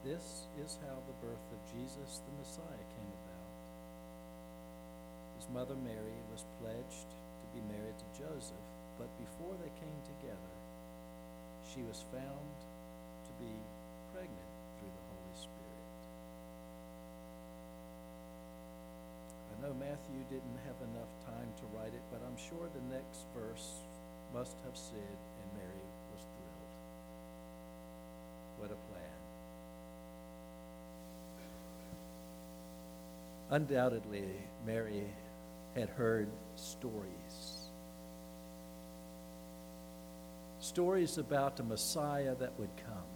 this is how the birth of Jesus the Messiah came about. His mother Mary was pledged to be married to Joseph, but before they came together, she was found to be pregnant through the Holy Spirit. I know Matthew didn't have enough time to write it, but I'm sure the next verse must have said, and Mary was thrilled. What a plan. Undoubtedly, Mary had heard stories. Stories about a Messiah that would come.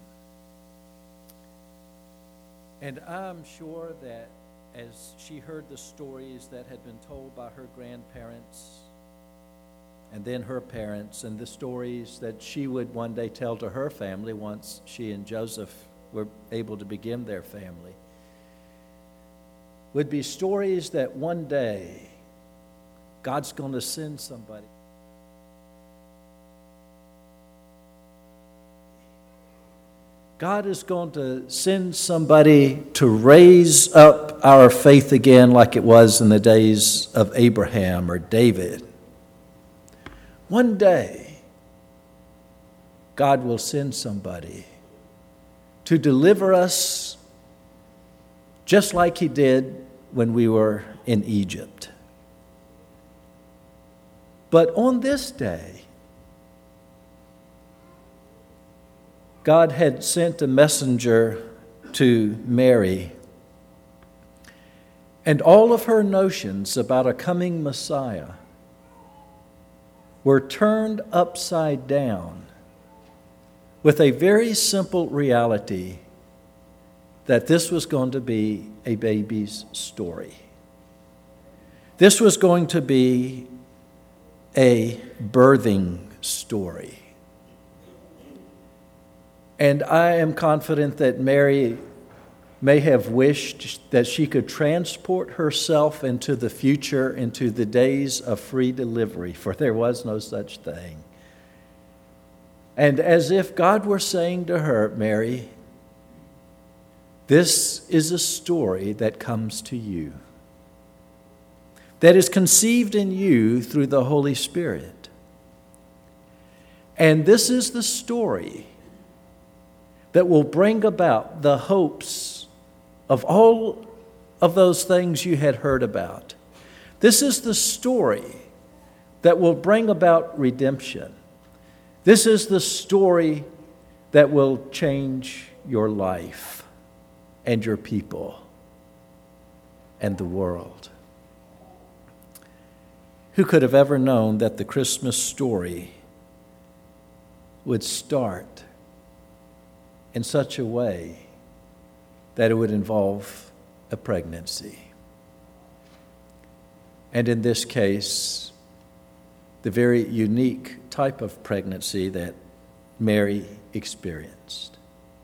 And I'm sure that as she heard the stories that had been told by her grandparents and then her parents, and the stories that she would one day tell to her family once she and Joseph were able to begin their family, would be stories that one day God's going to send somebody. God is going to send somebody to raise up our faith again like it was in the days of Abraham or David. One day, God will send somebody to deliver us just like he did when we were in Egypt. But on this day, God had sent a messenger to Mary, and all of her notions about a coming Messiah were turned upside down with a very simple reality that this was going to be a baby's story. This was going to be a birthing story. And I am confident that Mary may have wished that she could transport herself into the future, into the days of free delivery, for there was no such thing. And as if God were saying to her, Mary, this is a story that comes to you, that is conceived in you through the Holy Spirit. And this is the story that will bring about the hopes of all of those things you had heard about. This is the story that will bring about redemption. This is the story that will change your life and your people and the world. Who could have ever known that the Christmas story would start in such a way that it would involve a pregnancy? And in this case, the very unique type of pregnancy that Mary experienced.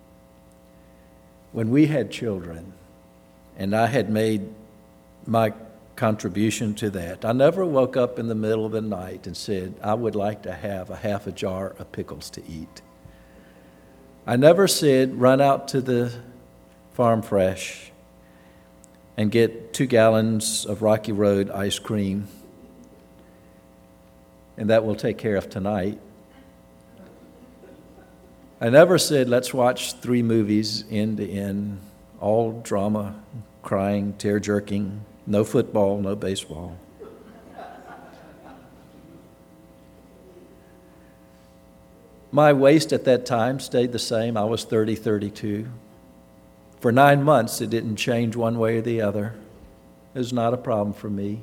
When we had children, and I had made my contribution to that, I never woke up in the middle of the night and said, I would like to have a half a jar of pickles to eat. I never said, run out to the Farm Fresh and get 2 gallons of Rocky Road ice cream, and that will take care of tonight. I never said, let's watch 3 movies end to end, all drama, crying, tear-jerking, no football, no baseball. My waist at that time stayed the same. I was 32. For 9 months, it didn't change one way or the other. It was not a problem for me.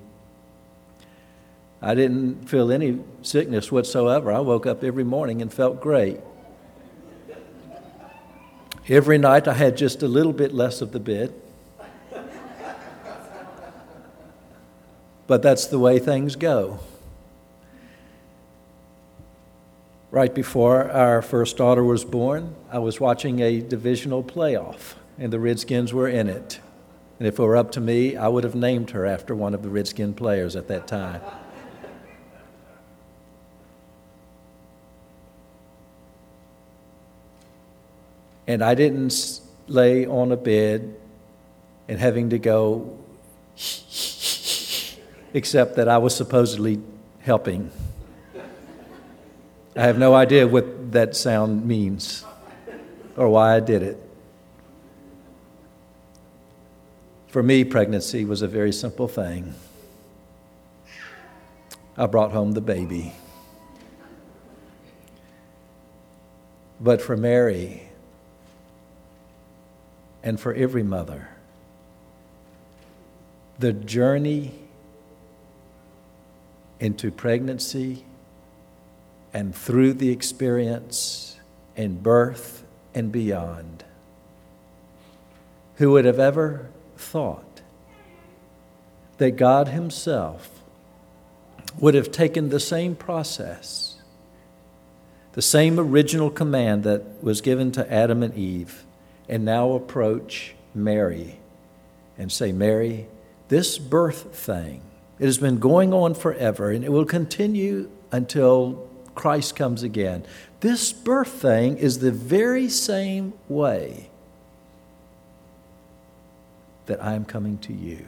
I didn't feel any sickness whatsoever. I woke up every morning and felt great. Every night I had just a little bit less of the bed. But that's the way things go. Right before our first daughter was born, I was watching a divisional playoff, and the Redskins were in it. And if it were up to me, I would have named her after one of the Redskin players at that time. And I didn't lay on a bed and having to go, except that I was supposedly helping. I have no idea what that sound means or why I did it. For me, pregnancy was a very simple thing. I brought home the baby. But for Mary and for every mother, the journey into pregnancy and through the experience and birth and beyond, who would have ever thought that God Himself would have taken the same process, the same original command that was given to Adam and Eve, and now approach Mary and say, Mary, this birth thing, it has been going on forever, and it will continue until Christ comes again. This birth thing is the very same way that I am coming to you.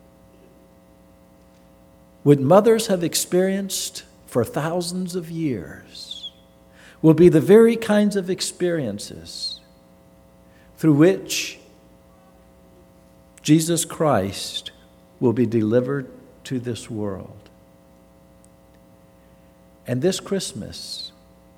What mothers have experienced for thousands of years will be the very kinds of experiences through which Jesus Christ will be delivered to this world. And this Christmas,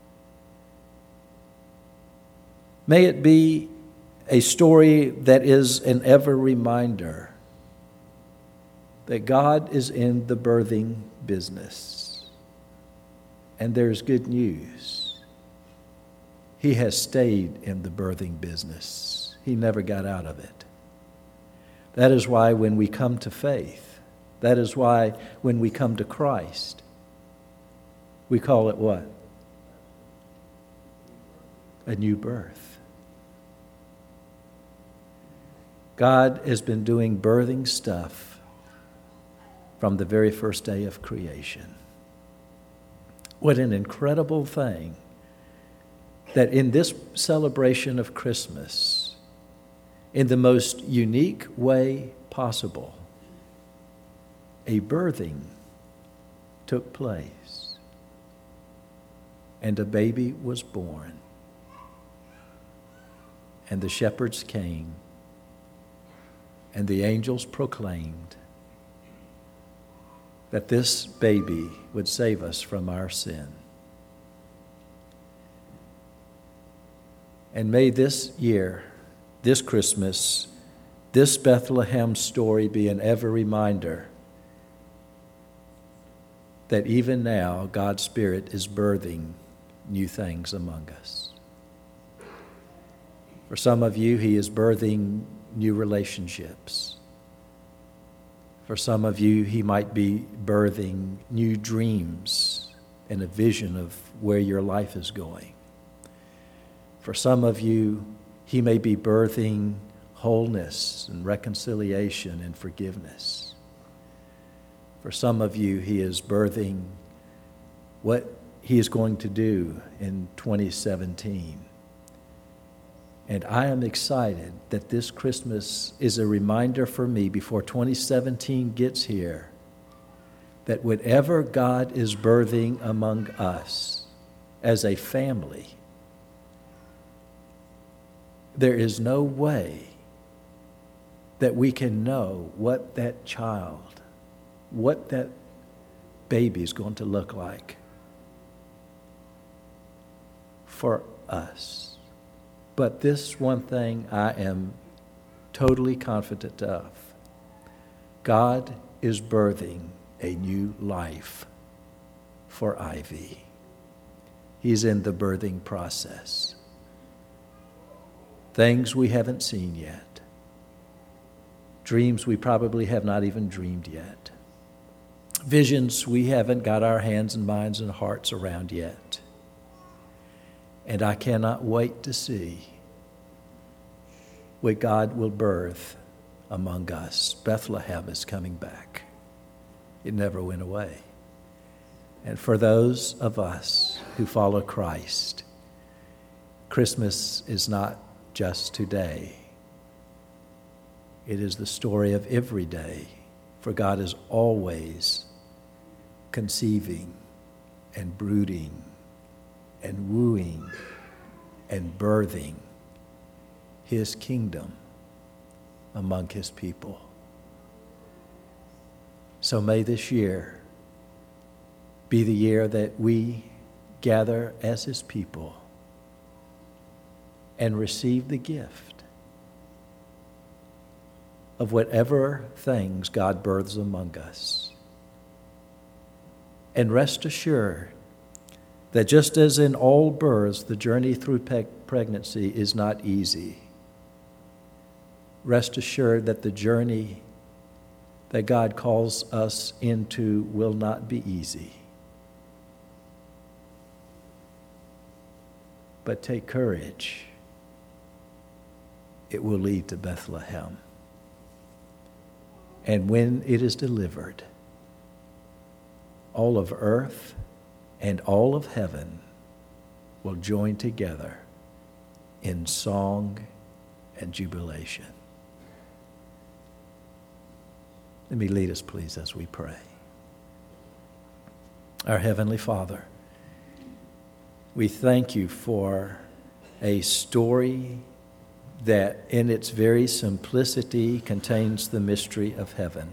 may it be a story that is an ever reminder that God is in the birthing business. And there's good news. He has stayed in the birthing business. He never got out of it. That is why when we come to faith, that is why when we come to Christ, we call it what? A new birth. God has been doing birthing stuff from the very first day of creation. What an incredible thing that in this celebration of Christmas, in the most unique way possible, a birthing took place and a baby was born. And the shepherds came and the angels proclaimed that this baby would save us from our sin. And may this year, this Christmas, this Bethlehem story be an ever reminder that even now God's Spirit is birthing new things among us. For some of you, He is birthing new relationships. For some of you, He might be birthing new dreams and a vision of where your life is going. For some of you, He may be birthing wholeness and reconciliation and forgiveness. For some of you, He is birthing what He is going to do in 2017. And I am excited that this Christmas is a reminder for me before 2017 gets here that whatever God is birthing among us as a family, there is no way that we can know what that child, what that baby is going to look like for us. But this one thing I am totally confident of. God is birthing a new life for Ivy. He's in the birthing process. Things we haven't seen yet. Dreams we probably have not even dreamed yet. Visions we haven't got our hands and minds and hearts around yet. And I cannot wait to see what God will birth among us. Bethlehem is coming back. It never went away. And for those of us who follow Christ, Christmas is not just today. It is the story of every day, for God is always conceiving and brooding and wooing and birthing his kingdom among his people. So may this year be the year that we gather as his people and receive the gift of whatever things God births among us. And rest assured that just as in all births, the journey through pregnancy is not easy. Rest assured that the journey that God calls us into will not be easy. But take courage. It will lead to Bethlehem. And when it is delivered, all of earth and all of heaven will join together in song and jubilation. Let me lead us, please, as we pray. Our Heavenly Father, we thank you for a story that in its very simplicity contains the mystery of heaven.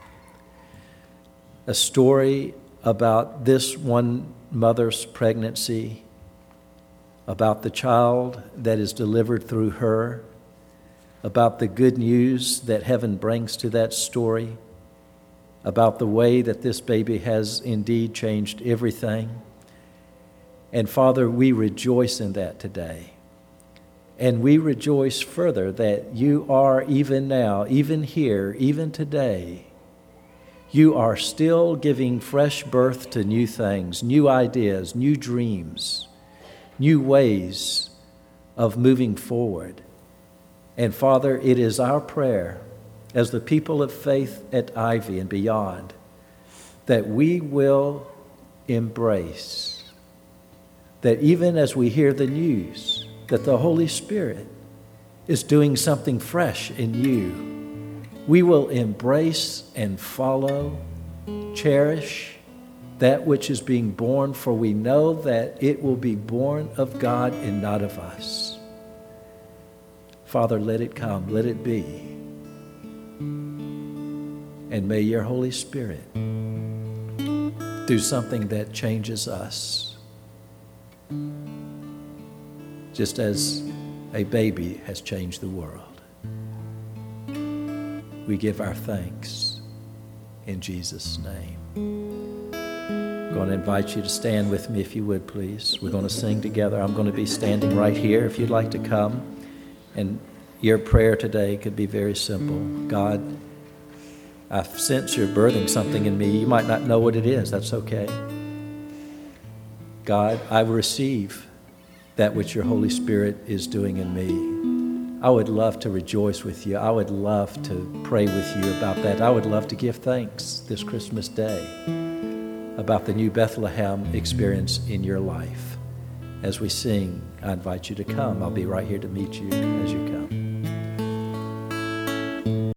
A story about this one mother's pregnancy, about the child that is delivered through her, about the good news that heaven brings to that story, about the way that this baby has indeed changed everything. And Father, we rejoice in that today. And we rejoice further that you are even now, even here, even today, you are still giving fresh birth to new things, new ideas, new dreams, new ways of moving forward. And Father, it is our prayer as the people of faith at Ivy and beyond that we will embrace that even as we hear the news that the Holy Spirit is doing something fresh in you, we will embrace and follow, cherish that which is being born, for we know that it will be born of God and not of us. Father, let it come, let it be. And may your Holy Spirit do something that changes us, just as a baby has changed the world. We give our thanks in Jesus' name. I'm going to invite you to stand with me if you would, please. We're going to sing together. I'm going to be standing right here if you'd like to come. And your prayer today could be very simple. God, I sense you're birthing something in me. You might not know what it is. That's okay. God, I receive that which your Holy Spirit is doing in me. I would love to rejoice with you. I would love to pray with you about that. I would love to give thanks this Christmas Day about the new Bethlehem experience in your life. As we sing, I invite you to come. I'll be right here to meet you as you come.